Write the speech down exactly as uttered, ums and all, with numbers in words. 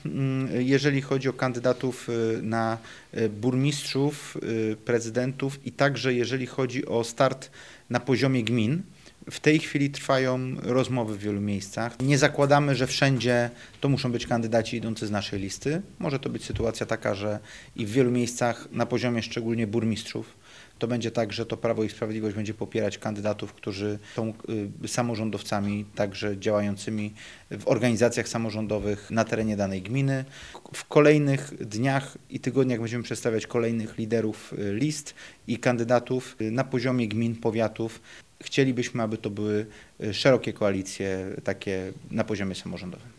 Jeżeli chodzi o kandydatów na burmistrzów, prezydentów i także jeżeli chodzi o start na poziomie gmin, w tej chwili trwają rozmowy w wielu miejscach. Nie zakładamy, że wszędzie to muszą być kandydaci idący z naszej listy. Może to być sytuacja taka, że i w wielu miejscach na poziomie szczególnie burmistrzów to będzie tak, że to Prawo i Sprawiedliwość będzie popierać kandydatów, którzy są y, samorządowcami, także działającymi w organizacjach samorządowych na terenie danej gminy. W kolejnych dniach i tygodniach będziemy przedstawiać kolejnych liderów y, list i kandydatów y, na poziomie gmin, powiatów. Chcielibyśmy, aby to były y, szerokie koalicje takie na poziomie samorządowym.